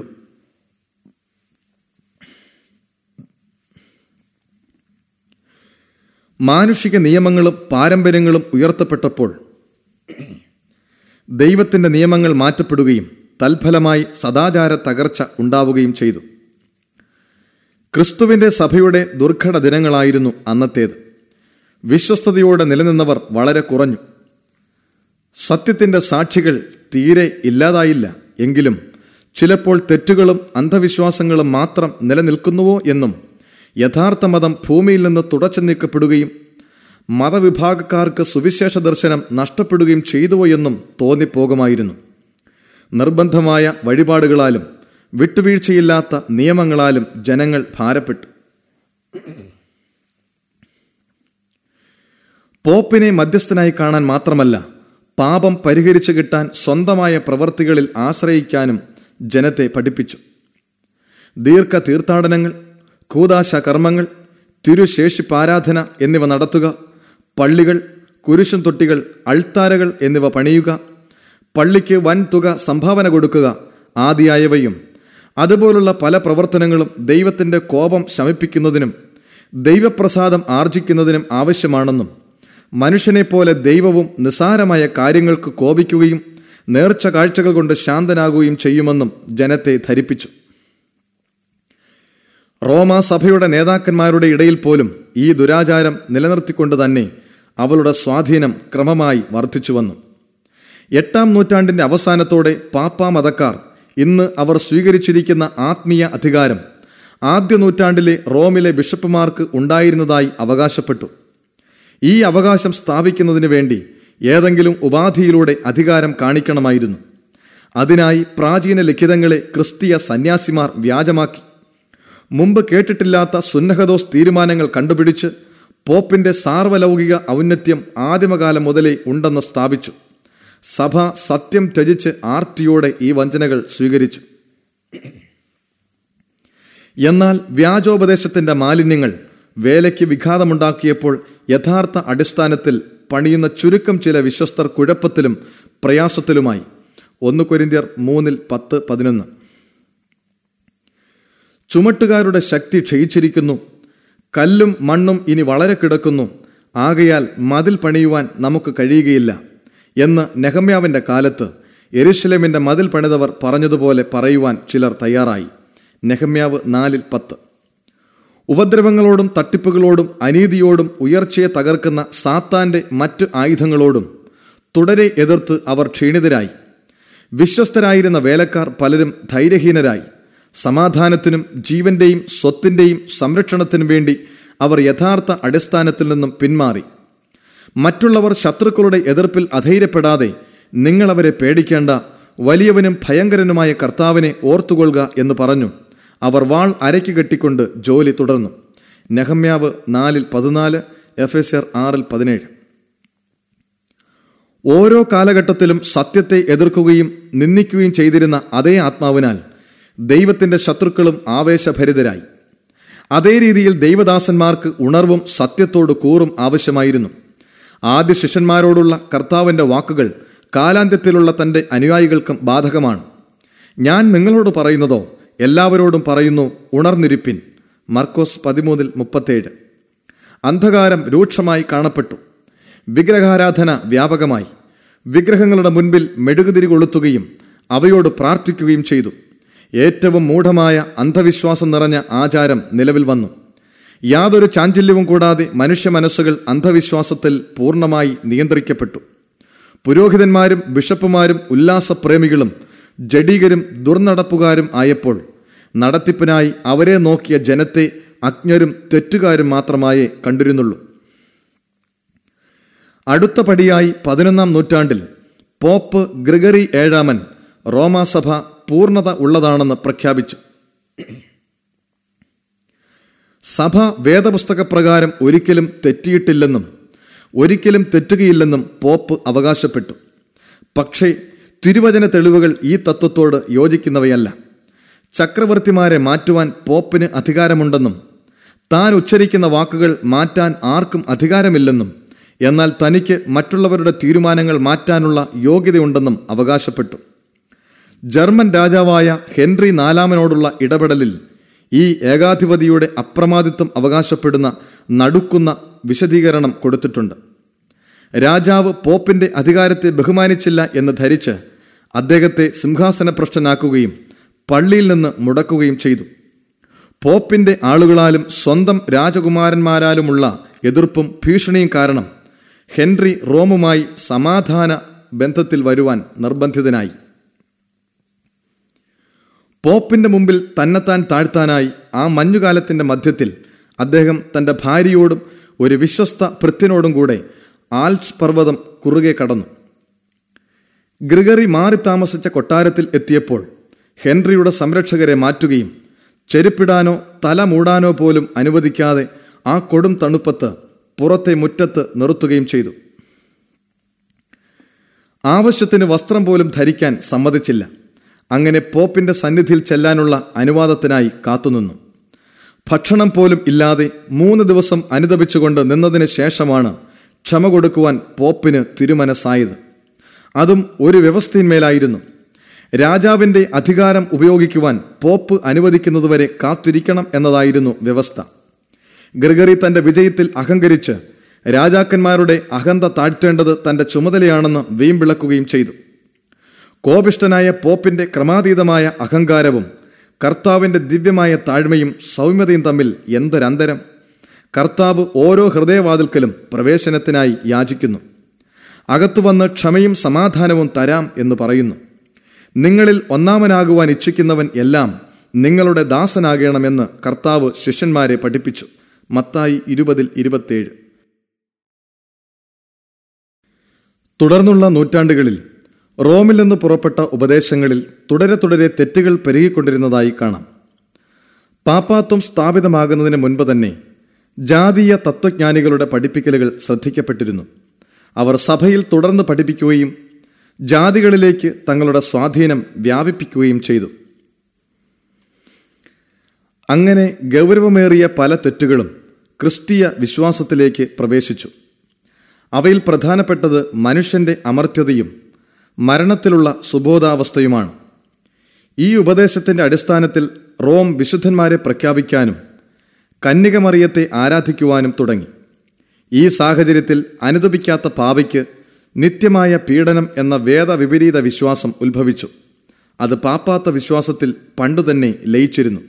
മാനുഷിക നിയമങ്ങളും പാരമ്പര്യങ്ങളും ഉയർത്തപ്പെട്ടപ്പോൾ ദൈവത്തിൻ്റെ നിയമങ്ങൾ മാറ്റപ്പെടുകയും തൽഫലമായി സദാചാര തകർച്ച ഉണ്ടാവുകയും ചെയ്തു. ക്രിസ്തുവിൻ്റെ സഭയുടെ ദുർഘട ദിനങ്ങളായിരുന്നു അന്നത്തേത്. വിശ്വസ്തയോടെ നിലനിന്നവർ വളരെ കുറഞ്ഞു. സത്യത്തിൻ്റെ സാക്ഷികൾ തീരെ ഇല്ലാതായില്ല. എങ്കിലും ചിലപ്പോൾ തെറ്റുകളും അന്ധവിശ്വാസങ്ങളും മാത്രം നിലനിൽക്കുന്നുവോ എന്നും യഥാർത്ഥ മതം ഭൂമിയിൽ നിന്ന് തുടച്ചു നീക്കപ്പെടുകയും മതവിഭാഗക്കാർക്ക് സുവിശേഷ ദർശനം നഷ്ടപ്പെടുകയും ചെയ്തുവോ എന്നും തോന്നിപ്പോകുമായിരുന്നു. നിർബന്ധമായ വഴിപാടുകളാലും വിട്ടുവീഴ്ചയില്ലാത്ത നിയമങ്ങളാലും ജനങ്ങൾ ഭാരപ്പെട്ടു. പോപ്പിനെ മധ്യസ്ഥനായി കാണാൻ മാത്രമല്ല, പാപം പരിഹരിച്ചു കിട്ടാൻ സ്വന്തമായ പ്രവൃത്തികളിൽ ആശ്രയിക്കാനും ജനത്തെ പഠിപ്പിച്ചു. ദീർഘ തീർത്ഥാടനങ്ങൾ, കൂദാശ കർമ്മങ്ങൾ, തിരുശേഷിപ്പാരാധന എന്നിവ നടത്തുക, പള്ളികൾ, കുരിശും തൊട്ടികൾ, അൾത്താരകൾ എന്നിവ പണിയുക, പള്ളിക്ക് വൻ തുക സംഭാവന കൊടുക്കുക ആദിയായവയും അതുപോലുള്ള പല പ്രവർത്തനങ്ങളും ദൈവത്തിൻ്റെ കോപം ശമിപ്പിക്കുന്നതിനും ദൈവപ്രസാദം ആർജിക്കുന്നതിനും ആവശ്യമാണെന്നും മനുഷ്യനെപ്പോലെ ദൈവവും നിസ്സാരമായ കാര്യങ്ങൾക്ക് കോപിക്കുകയും നേർച്ച കാഴ്ചകൾ കൊണ്ട് ശാന്തനാകുകയും ചെയ്യുമെന്നും ജനത്തെ ധരിപ്പിച്ചു. റോമാസഭയുടെ നേതാക്കന്മാരുടെ ഇടയിൽ പോലും ഈ ദുരാചാരം നിലനിർത്തിക്കൊണ്ട് തന്നെ അവളുടെ സ്വാധീനം ക്രമമായി വർദ്ധിച്ചു വന്നു. 8-ാം നൂറ്റാണ്ടിൻ്റെ അവസാനത്തോടെ പാപ്പാ മതക്കാർ ഇന്ന് അവർ സ്വീകരിച്ചിരിക്കുന്ന ആത്മീയ അധികാരം ആദ്യ നൂറ്റാണ്ടിലെ റോമിലെ ബിഷപ്പുമാർക്ക് ഉണ്ടായിരുന്നതായി അവകാശപ്പെട്ടു. ഈ അവകാശം സ്ഥാപിക്കുന്നതിന് വേണ്ടി ഏതെങ്കിലും ഉപാധിയിലൂടെ അധികാരം കാണിക്കണമായിരുന്നു. അതിനായി പ്രാചീന ലിഖിതങ്ങളെ ക്രിസ്തീയ സന്യാസിമാർ വ്യാജമാക്കി. മുമ്പ് കേട്ടിട്ടില്ലാത്ത സുന്നഹദോസ് തീരുമാനങ്ങൾ കണ്ടുപിടിച്ച് പോപ്പിൻ്റെ സാർവലൗകിക ഔന്നത്യം ആദിമകാലം മുതലേ ഉണ്ടെന്ന് സ്ഥാപിച്ചു. സഭ സത്യം ത്യജിച്ച് ആർത്തിയോടെ ഈ വഞ്ചനകൾ സ്വീകരിച്ചു. എന്നാൽ വ്യാജോപദേശത്തിൻ്റെ മാലിന്യങ്ങൾ വേലയ്ക്ക് വിഘാതമുണ്ടാക്കിയപ്പോൾ യഥാർത്ഥ അടിസ്ഥാനത്തിൽ പണിയുന്ന ചുരുക്കം ചില വിശ്വസ്തർ കുഴപ്പത്തിലും പ്രയാസത്തിലുമായി. 1 കൊരിന്ത്യർ 3:10-11. ചുമട്ടുകാരുടെ ശക്തി ക്ഷയിച്ചിരിക്കുന്നു, കല്ലും മണ്ണും ഇനി വളരെ കിടക്കുന്നു, ആകയാൽ മതിൽ പണിയുവാൻ നമുക്ക് കഴിയുകയില്ല എന്ന് നെഹമ്യാവിൻ്റെ കാലത്ത് യെരൂശലേമിൻ്റെ മതിൽ പണിതവർ പറഞ്ഞതുപോലെ പറയുവാൻ ചിലർ തയ്യാറായി. നെഹമ്യാവ് 4:10. ഉപദ്രവങ്ങളോടും തട്ടിപ്പുകളോടും അനീതിയോടും ഉയർച്ചയെ തകർക്കുന്ന സാത്താൻ്റെ മറ്റ് ആയുധങ്ങളോടും തുടരെ എതിർത്ത് അവർ ക്ഷീണിതരായി. വിശ്വസ്തരായിരുന്ന വേലക്കാർ പലരും ധൈര്യഹീനരായി. സമാധാനത്തിനും ജീവന്റെയും സ്വത്തിൻ്റെയും സംരക്ഷണത്തിനും വേണ്ടി അവർ യഥാർത്ഥ അടിസ്ഥാനത്തിൽ നിന്നും പിന്മാറി. മറ്റുള്ളവർ ശത്രുക്കളുടെ എതിർപ്പിൽ അധൈര്യപ്പെടാതെ നിങ്ങളവരെ പേടിക്കേണ്ട, വലിയവനും ഭയങ്കരനുമായ കർത്താവിനെ ഓർത്തുകൊള്ളുക എന്ന് പറഞ്ഞു അവർ വാൾ അരയ്ക്ക് കെട്ടിക്കൊണ്ട് ജോലി തുടർന്നു. നെഹമ്യാവ് 4:14, എഫെസ്യർ 6:17. ഓരോ കാലഘട്ടത്തിലും സത്യത്തെ എതിർക്കുകയും നിന്ദിക്കുകയും ചെയ്തിരുന്ന അതേ ആത്മാവിനാൽ ദൈവത്തിൻ്റെ ശത്രുക്കളും ആവേശഭരിതരായി. അതേ രീതിയിൽ ദൈവദാസന്മാർക്ക് ഉണർവും സത്യത്തോട് കൂറും ആവശ്യമായിരുന്നു. ആദ്യ ശിഷ്യന്മാരോടുള്ള കർത്താവിൻ്റെ വാക്കുകൾ കാലാന്ത്യത്തിലുള്ള തൻ്റെ അനുയായികൾക്കും ബാധകമാണ്. ഞാൻ നിങ്ങളോട് പറയുന്നതോ എല്ലാവരോടും പറയുന്നു, ഉണർന്നിരിപ്പിൻ. മർക്കോസ് 13:37. അന്ധകാരം രൂക്ഷമായി കാണപ്പെട്ടു. വിഗ്രഹാരാധന വ്യാപകമായി. വിഗ്രഹങ്ങളുടെ മുൻപിൽ മെഴുകുതിരി കൊളുത്തുകയും അവയോട് പ്രാർത്ഥിക്കുകയും ചെയ്തു. ഏറ്റവും മൂഢമായ അന്ധവിശ്വാസം നിറഞ്ഞ ആചാരം നിലവിൽ വന്നു. യാതൊരു ചാഞ്ചല്യവും കൂടാതെ മനുഷ്യ മനസ്സുകൾ അന്ധവിശ്വാസത്തിൽ പൂർണ്ണമായി നിയന്ത്രിക്കപ്പെട്ടു. പുരോഹിതന്മാരും ബിഷപ്പുമാരും ഉല്ലാസപ്രേമികളും ജഡീകരും ദുർനടപ്പുകാരും ആയപ്പോൾ നടത്തിപ്പിനായി അവരെ നോക്കിയ ജനത്തെ അജ്ഞരും തെറ്റുകാരും മാത്രമായേ കണ്ടിരുന്നുള്ളൂ. അടുത്ത പടിയായി 11-ാം നൂറ്റാണ്ടിൽ പോപ്പ് ഗ്രിഗറി 7 റോമാസഭ പൂർണ്ണത ഉള്ളതാണെന്ന് പ്രഖ്യാപിച്ചു. സഭ വേദപുസ്തകപ്രകാരം ഒരിക്കലും തെറ്റിയിട്ടില്ലെന്നും ഒരിക്കലും തെറ്റുകയില്ലെന്നും പോപ്പ് അവകാശപ്പെട്ടു. പക്ഷേ തിരുവചന തെളിവുകൾ ഈ തത്വത്തോട് യോജിക്കുന്നവയല്ല. ചക്രവർത്തിമാരെ മാറ്റുവാൻ പോപ്പിന് അധികാരമുണ്ടെന്നും താൻ ഉച്ചരിക്കുന്ന വാക്കുകൾ മാറ്റാൻ ആർക്കും അധികാരമില്ലെന്നും എന്നാൽ തനിക്ക് മറ്റുള്ളവരുടെ തീരുമാനങ്ങൾ മാറ്റാനുള്ള യോഗ്യതയുണ്ടെന്നും അവകാശപ്പെട്ടു. ജർമ്മൻ രാജാവായ ഹെൻറി 4 ഇടപെടലിൽ ഈ ഏകാധിപതിയുടെ അപ്രമാദിത്വം അവകാശപ്പെടുന്ന നടുക്കുന്ന വിശദീകരണം കൊടുത്തിട്ടുണ്ട്. രാജാവ് പോപ്പിൻ്റെ അധികാരത്തെ ബഹുമാനിച്ചില്ല എന്ന് ധരിച്ച് അദ്ദേഹത്തെ സിംഹാസനഭ്രഷ്ടനാക്കുകയും പള്ളിയിൽ നിന്ന് മുടക്കുകയും ചെയ്തു. പോപ്പിൻ്റെ ആളുകളാലും സ്വന്തം രാജകുമാരന്മാരാലുമുള്ള എതിർപ്പും ഭീഷണിയും കാരണം ഹെൻറി റോമുമായി സമാധാന ബന്ധത്തിൽ വരുവാൻ നിർബന്ധിതനായി. പോപ്പിൻ്റെ മുമ്പിൽ തന്നെത്താൻ താഴ്ത്താനായി ആ മഞ്ഞുകാലത്തിൻ്റെ മധ്യത്തിൽ അദ്ദേഹം തൻ്റെ ഭാര്യയോടും ഒരു വിശ്വസ്ത ഭൃത്യനോടും കൂടെ ആൽപ്സ് പർവ്വതം കുറുകെ കടന്നു. ഗ്രിഗറി മാറി താമസിച്ച കൊട്ടാരത്തിൽ എത്തിയപ്പോൾ ഹെൻറിയുടെ സംരക്ഷകരെ മാറ്റുകയും ചെരുപ്പിടാനോ തല മൂടാനോ പോലും അനുവദിക്കാതെ ആ കൊടും തണുപ്പത്ത് പുറത്തെ മുറ്റത്ത് നിർത്തുകയും ചെയ്തു. ആവശ്യത്തിന് വസ്ത്രം പോലും ധരിക്കാൻ സമ്മതിച്ചില്ല. അങ്ങനെ പോപ്പിൻ്റെ സന്നിധിയിൽ ചെല്ലാനുള്ള അനുവാദത്തിനായി കാത്തുനിന്നു. ഭക്ഷണം പോലും ഇല്ലാതെ 3 ദിവസം അനുതപിച്ചുകൊണ്ട് നിന്നതിന് ശേഷമാണ് ക്ഷമ കൊടുക്കുവാൻ പോപ്പിന് തിരുമനസ്സായത്. അതും ഒരു വ്യവസ്ഥയിന്മേലായിരുന്നു. രാജാവിൻ്റെ അധികാരം ഉപയോഗിക്കുവാൻ പോപ്പ് അനുവദിക്കുന്നതുവരെ കാത്തിരിക്കണം എന്നതായിരുന്നു വ്യവസ്ഥ. ഗ്രിഗറി തൻ്റെ വിജയത്തിൽ അഹങ്കരിച്ച് രാജാക്കന്മാരുടെ അഹന്ത താഴ്ത്തേണ്ടത് തൻ്റെ ചുമതലയാണെന്ന് വീമ്പിളക്കുകയും ചെയ്തു. കോപിഷ്ഠനായ പോപ്പിൻ്റെ ക്രമാതീതമായ അഹങ്കാരവും കർത്താവിൻ്റെ ദിവ്യമായ താഴ്മയും സൗമ്യതയും തമ്മിൽ എന്തൊരന്തരം! കർത്താവ് ഓരോ ഹൃദയവാതിൽക്കലും പ്രവേശനത്തിനായി യാചിക്കുന്നു. അകത്തു വന്ന് ക്ഷമയും സമാധാനവും തരാം എന്ന് പറയുന്നു. നിങ്ങളിൽ ഒന്നാമനാകുവാൻ ഇച്ഛിക്കുന്നവൻ എല്ലാം നിങ്ങളുടെ ദാസനാകണമെന്ന് കർത്താവ് ശിഷ്യന്മാരെ പഠിപ്പിച്ചു. മത്തായി 20:27. തുടർന്നുള്ള നൂറ്റാണ്ടുകളിൽ റോമിൽ നിന്ന് പുറപ്പെട്ട ഉപദേശങ്ങളിൽ തുടരെ തെറ്റുകൾ പെരുകിക്കൊണ്ടിരുന്നതായി കാണാം. പാപ്പാത്വം സ്ഥാപിതമാകുന്നതിന് മുൻപ് തന്നെ ജാതീയ തത്വജ്ഞാനികളുടെ പഠിപ്പിക്കലുകൾ ശ്രദ്ധിക്കപ്പെട്ടിരുന്നു. അവർ സഭയിൽ തുടർന്ന് പഠിപ്പിക്കുകയും ജാതികളിലേക്ക് തങ്ങളുടെ സ്വാധീനം വ്യാപിപ്പിക്കുകയും ചെയ്തു. അങ്ങനെ ഗൗരവമേറിയ പല തെറ്റുകളും ക്രിസ്തീയ വിശ്വാസത്തിലേക്ക് പ്രവേശിച്ചു. അവയിൽ പ്രധാനപ്പെട്ടത് മനുഷ്യൻ്റെ അമർത്യതയും മരണത്തിലുള്ള സുബോധാവസ്ഥയുമാണ്. ഈ ഉപദേശത്തിൻ്റെ അടിസ്ഥാനത്തിൽ റോം വിശുദ്ധന്മാരെ പ്രഖ്യാപിക്കാനും കന്യകമറിയത്തെ ആരാധിക്കുവാനും തുടങ്ങി. ഈ സാഹചര്യത്തിൽ അനുതപിക്കാത്ത പാപിക്ക് നിത്യമായ പീഡനം എന്ന വേദവിപരീത വിശ്വാസം ഉത്ഭവിച്ചു. അത് പാപ്പാത്ത വിശ്വാസത്തിൽ പണ്ടുതന്നെ ലയിച്ചിരുന്നു.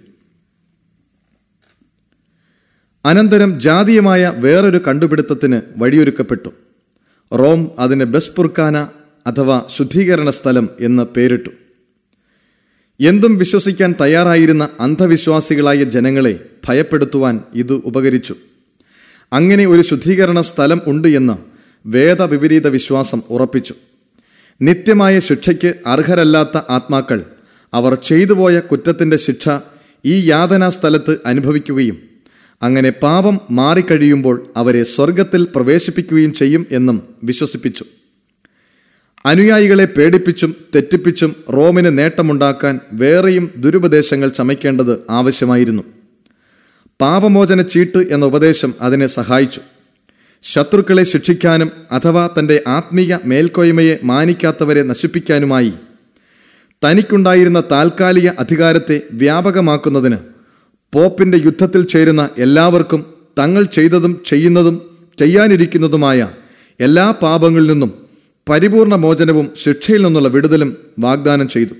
അനന്തരം ജാതീയമായ വേറൊരു കണ്ടുപിടുത്തത്തിന് വഴിയൊരുക്കപ്പെട്ടു. റോം അതിന് ബെസ്പുർക്കാന അഥവാ ശുദ്ധീകരണ സ്ഥലം എന്ന് പേരിട്ടു. എന്തും വിശ്വസിക്കാൻ തയ്യാറായിരുന്ന അന്ധവിശ്വാസികളായ ജനങ്ങളെ ഭയപ്പെടുത്തുവാൻ ഇത് ഉപകരിച്ചു. അങ്ങനെ ഒരു ശുദ്ധീകരണ സ്ഥലം ഉണ്ട് എന്ന് വേദവിപരീത വിശ്വാസം ഉറപ്പിച്ചു. നിത്യമായ ശിക്ഷയ്ക്ക് അർഹരല്ലാത്ത ആത്മാക്കൾ അവർ ചെയ്തുപോയ കുറ്റത്തിൻ്റെ ശിക്ഷ ഈ യാതനാ സ്ഥലത്ത് അനുഭവിക്കുകയും അങ്ങനെ പാപം മാറിക്കഴിയുമ്പോൾ അവരെ സ്വർഗത്തിൽ പ്രവേശിപ്പിക്കുകയും ചെയ്യും എന്നും വിശ്വസിപ്പിച്ചു. അനുയായികളെ പേടിപ്പിച്ചും തെറ്റിപ്പിച്ചും റോമിന് നേട്ടമുണ്ടാക്കാൻ വേറെയും ദുരുപദേശങ്ങൾ ചമയ്ക്കേണ്ടത് ആവശ്യമായിരുന്നു. പാപമോചന ചീട്ട് എന്ന ഉപദേശം അതിനെ സഹായിച്ചു. ശത്രുക്കളെ ശിക്ഷിക്കാനും അഥവാ തൻ്റെ ആത്മീയ മേൽക്കോയ്മയെ മാനിക്കാത്തവരെ നശിപ്പിക്കാനുമായി തനിക്കുണ്ടായിരുന്ന താൽക്കാലിക അധികാരത്തെ വ്യാപകമാക്കുന്നതിന് പോപ്പിന്റെ യുദ്ധത്തിൽ ചേരുന്ന എല്ലാവർക്കും തങ്ങൾ ചെയ്തതും ചെയ്യുന്നതും ചെയ്യാനിരിക്കുന്നതുമായ എല്ലാ പാപങ്ങളിൽ നിന്നും പരിപൂർണ മോചനവും ശിക്ഷയിൽ നിന്നുള്ള വിടുതലും വാഗ്ദാനം ചെയ്തു.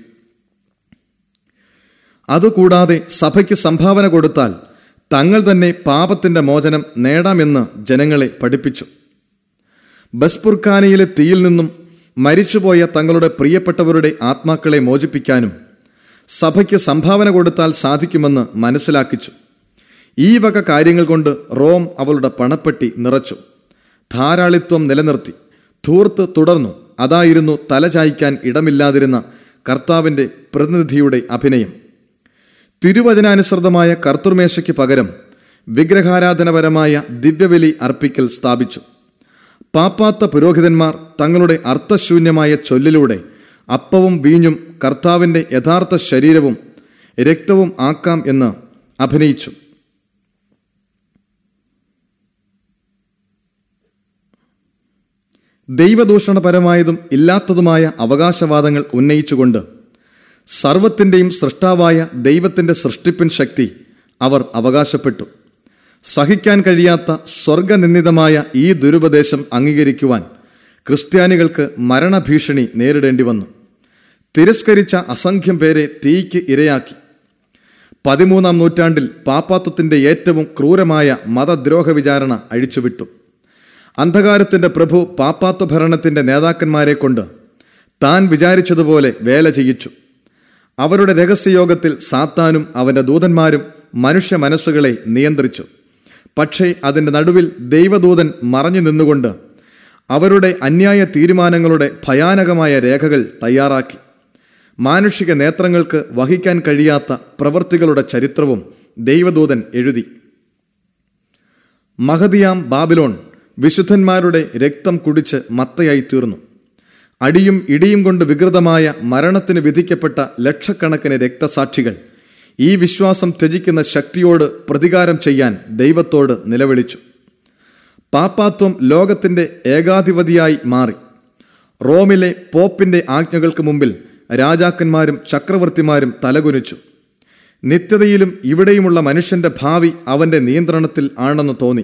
അതുകൂടാതെ സഭയ്ക്ക് സംഭാവന കൊടുത്താൽ തങ്ങൾ തന്നെ പാപത്തിന്റെ മോചനം നേടാമെന്ന് ജനങ്ങളെ പഠിപ്പിച്ചു. ബസ്പുർഖാനയിലെ തീയിൽ നിന്നും മരിച്ചുപോയ തങ്ങളുടെ പ്രിയപ്പെട്ടവരുടെ ആത്മാക്കളെ മോചിപ്പിക്കാനും സഭയ്ക്ക് സംഭാവന കൊടുത്താൽ സാധിക്കുമെന്ന് മനസ്സിലാക്കിച്ചു. ഈ വക കാര്യങ്ങൾ കൊണ്ട് റോം അവളുടെ പണപ്പെട്ടി നിറച്ചു. ധാരാളിത്വം നിലനിർത്തി. ധൂർത്ത് തുടർന്നു. അതായിരുന്നു തലചായ്ക്കാൻ ഇടമില്ലാതിരുന്ന കർത്താവിൻ്റെ പ്രതിനിധിയുടെ അഭിനയം. തിരുവചനാനുസൃതമായ കർത്തൃമേശയ്ക്ക് പകരം വിഗ്രഹാരാധനപരമായ ദിവ്യബലി അർപ്പിക്കൽ സ്ഥാപിച്ചു. പാപ്പാത്ത പുരോഹിതന്മാർ തങ്ങളുടെ അർത്ഥശൂന്യമായ ചൊല്ലിലൂടെ അപ്പവും വീഞ്ഞും കർത്താവിൻ്റെ യഥാർത്ഥ ശരീരവും രക്തവും ആക്കാം എന്ന് അഭിനയിച്ചു. ദൈവദൂഷണപരമായതും ഇല്ലാത്തതുമായ അവകാശവാദങ്ങൾ ഉന്നയിച്ചുകൊണ്ട് സർവത്തിൻ്റെയും സൃഷ്ടാവായ ദൈവത്തിൻ്റെ സൃഷ്ടിപ്പിൻ ശക്തി അവർ അവകാശപ്പെട്ടു. സഹിക്കാൻ കഴിയാത്ത സ്വർഗനിന്ദിതമായ ഈ ദുരുപദേശം അംഗീകരിക്കുവാൻ ക്രിസ്ത്യാനികൾക്ക് മരണഭീഷണി നേരിടേണ്ടി വന്നു. തിരസ്കരിച്ച അസംഖ്യം പേരെ തീയ്ക്ക് ഇരയാക്കി. 13-ാം നൂറ്റാണ്ടിൽ പാപ്പാത്വത്തിൻ്റെ ഏറ്റവും ക്രൂരമായ മതദ്രോഹ വിചാരണ അഴിച്ചുവിട്ടു. അന്ധകാരത്തിൻ്റെ പ്രഭു പാപ്പാത്വ ഭരണത്തിൻ്റെ നേതാക്കന്മാരെ കൊണ്ട് താൻ വിചാരിച്ചതുപോലെ വേല ചെയ്യിച്ചു. അവരുടെ രഹസ്യയോഗത്തിൽ സാത്താനും അവൻ്റെ ദൂതന്മാരും മനുഷ്യ മനസ്സുകളെ നിയന്ത്രിച്ചു. പക്ഷേ അതിൻ്റെ നടുവിൽ ദൈവദൂതൻ മറഞ്ഞു നിന്നുകൊണ്ട് അവരുടെ അന്യായ തീരുമാനങ്ങളുടെ ഭയാനകമായ രേഖകൾ തയ്യാറാക്കി. മാനുഷിക നേത്രങ്ങൾക്ക് വഹിക്കാൻ കഴിയാത്ത പ്രവൃത്തികളുടെ ചരിത്രവും ദൈവദൂതൻ എഴുതി. മഹദിയാം ബാബിലോൺ വിശുദ്ധന്മാരുടെ രക്തം കുടിച്ച് മത്തയായി തീർന്നു. അടിയും ഇടിയും കൊണ്ട് വികൃതമായ മരണത്തിന് വിധിക്കപ്പെട്ട ലക്ഷക്കണക്കിന് രക്തസാക്ഷികൾ ഈ വിശ്വാസം ത്യജിക്കുന്ന ശക്തിയോട് പ്രതികാരം ചെയ്യാൻ ദൈവത്തോട് നിലവിളിച്ചു. പാപ്പാത്വം ലോകത്തിൻ്റെ ഏകാധിപതിയായി മാറി. റോമിലെ പോപ്പിന്റെ ആജ്ഞകൾക്ക് മുമ്പിൽ രാജാക്കന്മാരും ചക്രവർത്തിമാരും തലകുനിച്ചു. നിത്യതയിലും ഇവിടെയുമുള്ള മനുഷ്യന്റെ ഭാവി അവന്റെ നിയന്ത്രണത്തിൽ ആണെന്ന് തോന്നി.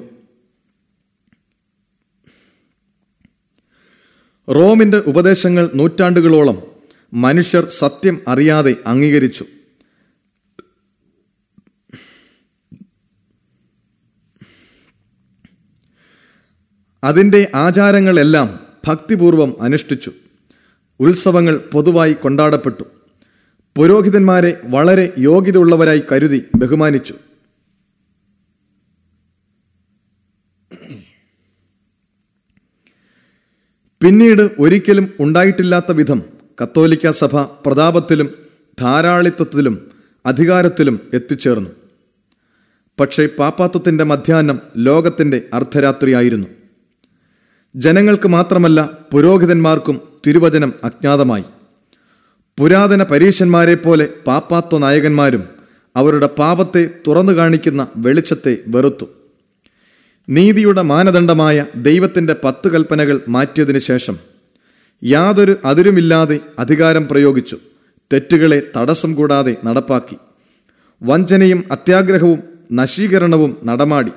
റോമിന്റെ ഉപദേശങ്ങൾ നൂറ്റാണ്ടുകളോളം മനുഷ്യർ സത്യം അറിയാതെ അംഗീകരിച്ചു. അതിൻ്റെ ആചാരങ്ങളെല്ലാം ഭക്തിപൂർവം അനുഷ്ഠിച്ചു. ഉത്സവങ്ങൾ പൊതുവായി കൊണ്ടാടപ്പെട്ടു. പുരോഹിതന്മാരെ വളരെ യോഗ്യതയുള്ളവരായി കരുതി ബഹുമാനിച്ചു. പിന്നീട് ഒരിക്കലും ഉണ്ടായിട്ടില്ലാത്ത വിധം കത്തോലിക്ക സഭ പ്രതാപത്തിലും ധാരാളിത്വത്തിലും അധികാരത്തിലും എത്തിച്ചേർന്നു. പക്ഷേ പാപ്പാത്വത്തിൻ്റെ മധ്യാഹ്നം ലോകത്തിൻ്റെ അർദ്ധരാത്രിയായിരുന്നു. ജനങ്ങൾക്ക് മാത്രമല്ല പുരോഹിതന്മാർക്കും തിരുവചനം അജ്ഞാതമായി. പുരാതന പരീശന്മാരെ പോലെ പാപ്പാത്വ നായകന്മാരും അവരുടെ പാപത്തെ തുറന്നു കാണിക്കുന്ന വെളിച്ചത്തെ വെറുത്തു. നീതിയുടെ മാനദണ്ഡമായ ദൈവത്തിൻ്റെ 10 കൽപ്പനകൾ മാറ്റിയതിനു ശേഷം യാതൊരു അതിരുമില്ലാതെ അധികാരം പ്രയോഗിച്ചു. തെറ്റുകളെ തടസ്സം കൂടാതെ നടപ്പാക്കി. വഞ്ചനയും അത്യാഗ്രഹവും നശീകരണവും നടമാടി.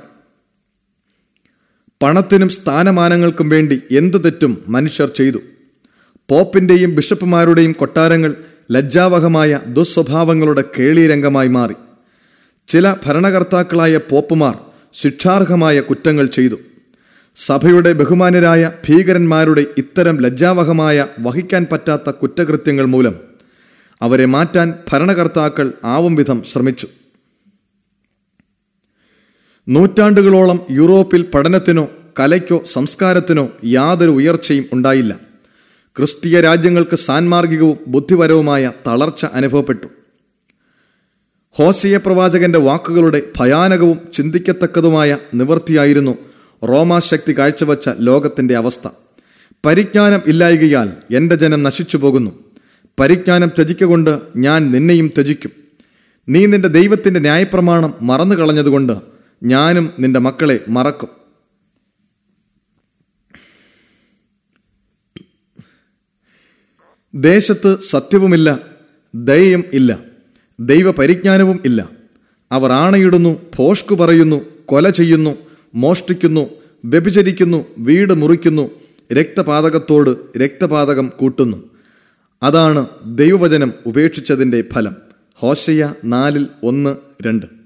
പണത്തിനും സ്ഥാനമാനങ്ങൾക്കും വേണ്ടി എന്തു തെറ്റും മനുഷ്യർ ചെയ്തു. പോപ്പിൻ്റെയും ബിഷപ്പുമാരുടെയും കൊട്ടാരങ്ങൾ ലജ്ജാവഹമായ ദുസ്വഭാവങ്ങളുടെ കേളീരംഗമായി മാറി. ചില ഭരണകർത്താക്കളായ പോപ്പുമാർ ശിക്ഷാർഹമായ കുറ്റങ്ങൾ ചെയ്തു. സഭയുടെ ബഹുമാന്യരായ ഭീകരന്മാരുടെ ഇത്തരം ലജ്ജാവഹമായ വഹിക്കാൻ പറ്റാത്ത കുറ്റകൃത്യങ്ങൾ മൂലം അവരെ മാറ്റാൻ ഭരണകർത്താക്കൾ ആവും വിധം ശ്രമിച്ചു. നൂറ്റാണ്ടുകളോളം യൂറോപ്പിൽ പഠനത്തിനോ കലയ്ക്കോ സംസ്കാരത്തിനോ യാതൊരു ഉയർച്ചയും ഉണ്ടായില്ല. ക്രിസ്തീയ രാജ്യങ്ങൾക്ക് സാൻമാർഗികവും ബുദ്ധിപരവുമായ തളർച്ച അനുഭവപ്പെട്ടു. ഹോശേയ പ്രവാചകന്റെ വാക്കുകളുടെ ഭയാനകവും ചിന്തിക്കത്തക്കതുമായ നിവൃത്തിയായിരുന്നു റോമാശക്തി കാഴ്ചവെച്ച ലോകത്തിന്റെ അവസ്ഥ. പരിജ്ഞാനം ഇല്ലായ്കയാൽ എൻ്റെ ജനം നശിച്ചു പോകുന്നു. പരിജ്ഞാനം ത്യജിക്കൊണ്ട് ഞാൻ നിന്നെയും ത്യജിക്കും. നീ നിന്റെ ദൈവത്തിന്റെ ന്യായപ്രമാണം മറന്നു കളഞ്ഞതുകൊണ്ട് ഞാനും നിന്റെ മക്കളെ മറക്കും. ദേശത്ത് സത്യവുമില്ല, ദയയും ഇല്ല, ദൈവപരിജ്ഞാനവും ഇല്ല. അവർ ആണയിടുന്നു, ഭോഷ്കു പറയുന്നു, കൊല ചെയ്യുന്നു, മോഷ്ടിക്കുന്നു, വ്യഭിചരിക്കുന്നു, വീട് മുറിക്കുന്നു, രക്തപാതകത്തോട് രക്തപാതകം കൂട്ടുന്നു. അതാണ് ദൈവവചനം ഉപേക്ഷിച്ചതിൻ്റെ ഫലം. ഹോശേയ 4:1-2.